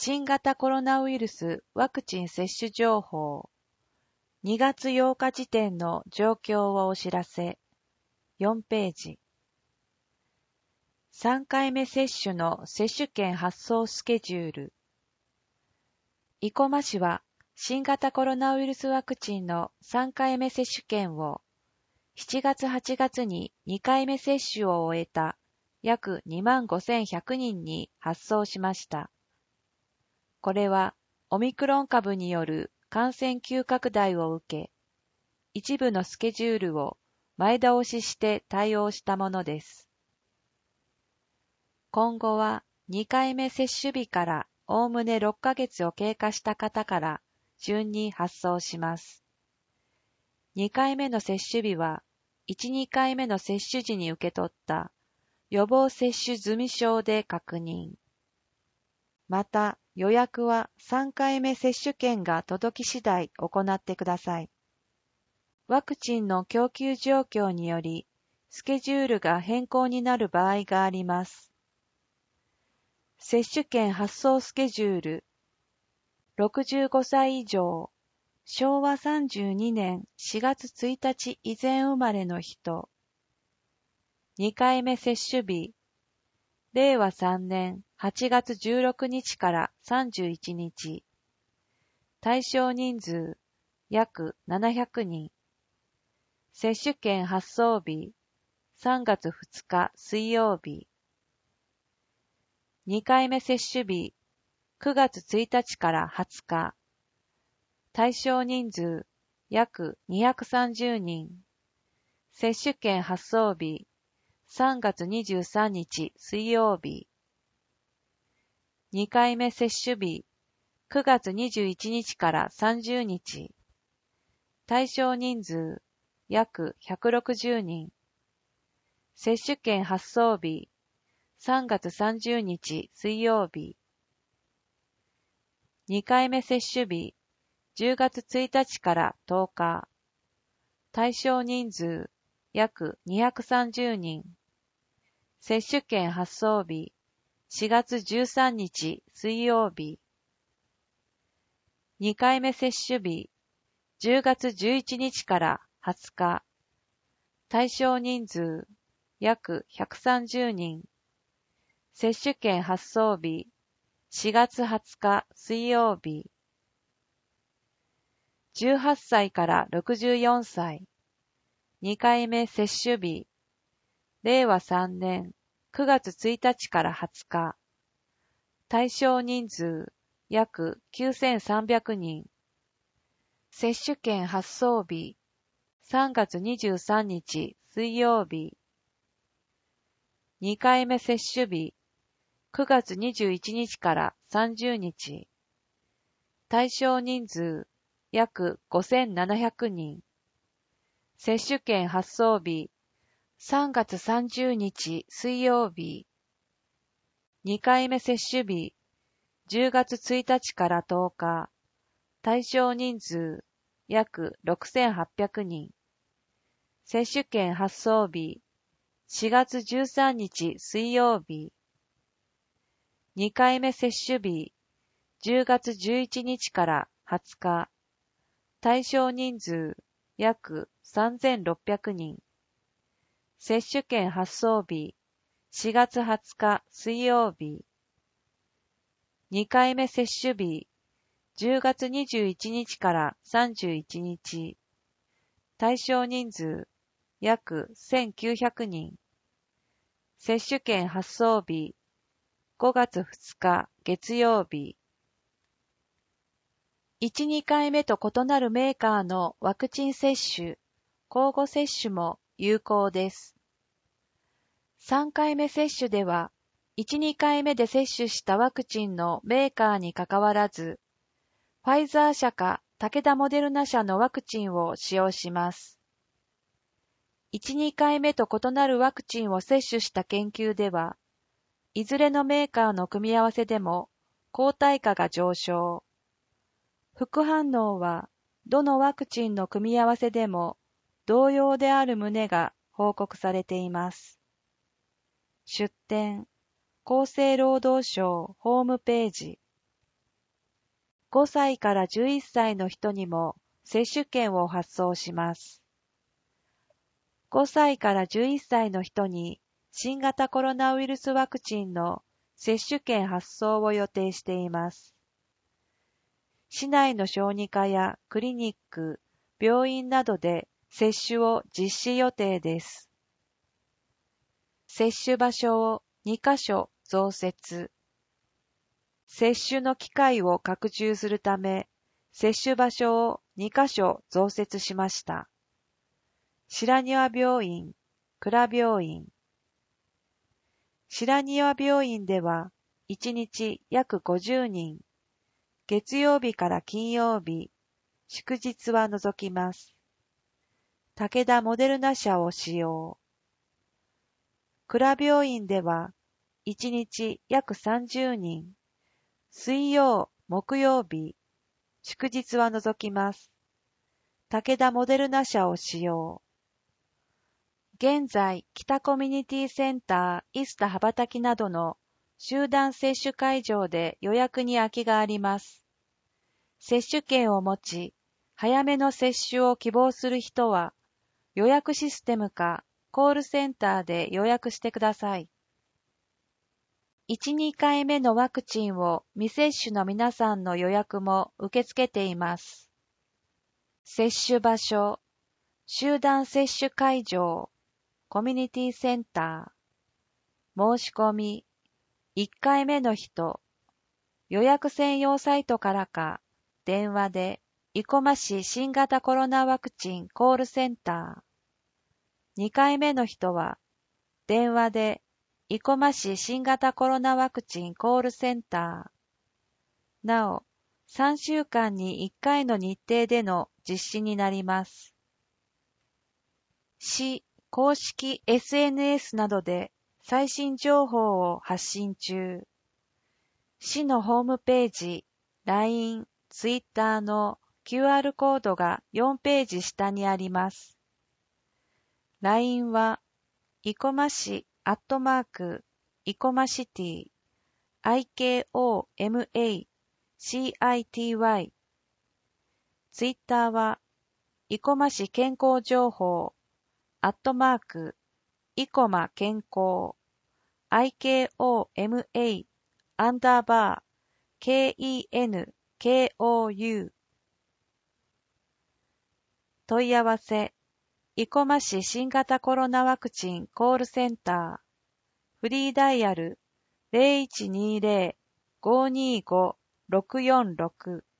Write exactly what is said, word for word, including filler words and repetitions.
新型コロナウイルスワクチン接種情報。にがつようか時点の状況をお知らせ。よんページ。さんかいめ接種の接種券発送スケジュール。生駒市は新型コロナウイルスワクチンのさんかいめ接種券をしちがつはちがつににかいめ接種を終えた約にまんごせんひゃくにんに発送しました。これはオミクロン株による感染急拡大を受け、一部のスケジュールを前倒しして対応したものです。今後はにかいめ接種日からおおむねろっかげつを経過した方から順に発送します。にかいめの接種日はいち、にかいめの接種時に受け取った予防接種済証で確認。また、予約はさんかいめ接種券が届き次第行ってください。ワクチンの供給状況により、スケジュールが変更になる場合があります。接種券発送スケジュール。ろくじゅうごさい以上、しょうわさんじゅうにねんしがつついたち以前生まれの人。にかいめ接種日。れいわさんねんはちがつじゅうろくにちからさんじゅういちにち。対象人数約ななひゃくにん。接種券発送日さんがつふつか水曜日。にかいめ接種日くがつついたちからはつか。対象人数約にひゃくさんじゅうにん。接種券発送日さんがつにじゅうさんにち水曜日。にかいめ接種日くがつにじゅういちにちからさんじゅうにち。対象人数約ひゃくろくじゅうにん。接種券発送日さんがつさんじゅうにち水曜日。にかいめ接種日じゅうがつついたちからとおか。対象人数約にひゃくさんじゅうにん。接種券発送日しがつじゅうさんにち水曜日。にかいめ接種日じゅうがつじゅういちにちからはつか。対象人数約ひゃくさんじゅうにん。接種券発送日しがつはつか水曜日。じゅうはっさいからろくじゅうよんさい。にかいめ接種日れいわさんねんくがつついたちからはつか。対象人数約きゅうせんさんびゃくにん。接種券発送日さんがつにじゅうさんにち水曜日。にかいめ接種日くがつにじゅういちにちからさんじゅうにち。対象人数約ごせんななひゃくにん。接種券発送日さんがつさんじゅうにち水曜日。にかいめ接種日じゅうがつついたちからとおか。対象人数約ろくせんはっぴゃくにん。接種券発送日しがつじゅうさんにち水曜日。にかいめ接種日じゅうがつじゅういちにちからはつか。対象人数約さんぜんろっぴゃくにん。接種券発送日しがつはつか水曜日。にかいめ接種日じゅうがつにじゅういちにちからさんじゅういちにち。対象人数約せんきゅうひゃくにん。接種券発送日ごがつふつか月曜日。いち、にかいめと異なるメーカーのワクチン接種、交互接種も有効です。さんかいめ接種では、いち、にかいめで接種したワクチンのメーカーにかかわらず、ファイザー社か武田モデルナ社のワクチンを使用します。いち、にかいめと異なるワクチンを接種した研究では、いずれのメーカーの組み合わせでも抗体価が上昇。副反応はどのワクチンの組み合わせでも同様である旨が報告されています。出典、厚生労働省ホームページ。 ごさいからじゅういっさいの人にも接種券を発送します。ごさいからじゅういっさいの人に新型コロナウイルスワクチンの接種券発送を予定しています。市内の小児科やクリニック、病院などで接種を実施予定です。接種場所をにかしょ増設。接種の機会を拡充するため、接種場所をにかしょ増設しました。白庭病院、倉病院。白庭病院では、いちにち約ごじゅうにん、月曜日から金曜日、祝日は除きます。武田モデルナ社を使用。倉病院では、いちにち約さんじゅうにん、水曜、木曜日、祝日は除きます。武田モデルナ社を使用。現在、北コミュニティセンター、イスタ羽ばたきなどの集団接種会場で予約に空きがあります。接種券を持ち、早めの接種を希望する人は、予約システムかコールセンターで予約してください。いち、にかいめのワクチンを未接種の皆さんの予約も受け付けています。接種場所、集団接種会場、コミュニティセンター、申し込み、いっかいめの人、予約専用サイトからか、電話で、生駒市新型コロナワクチンコールセンター。にかいめの人は、電話で、生駒市新型コロナワクチンコールセンター。なお、さんしゅうかんにいっかいの日程での実施になります。市公式 エスエヌエス などで最新情報を発信中。市のホームページ、ライン、ツイッター の キューアール コードがよんページ下にあります。ライン は、生駒市アットマーク、生駒シティ、アイケーオーエムエーシーアイティーワイ。ツイッターは、生駒市健康情報、アットマーク、生駒健康、アイケーオーエムエー アンダーバー、ケーイーエヌケーオーユー。問い合わせ、生駒市新型コロナワクチンコールセンター、フリーダイヤル ゼロいちにゼロ ごーにーご ろくよんろく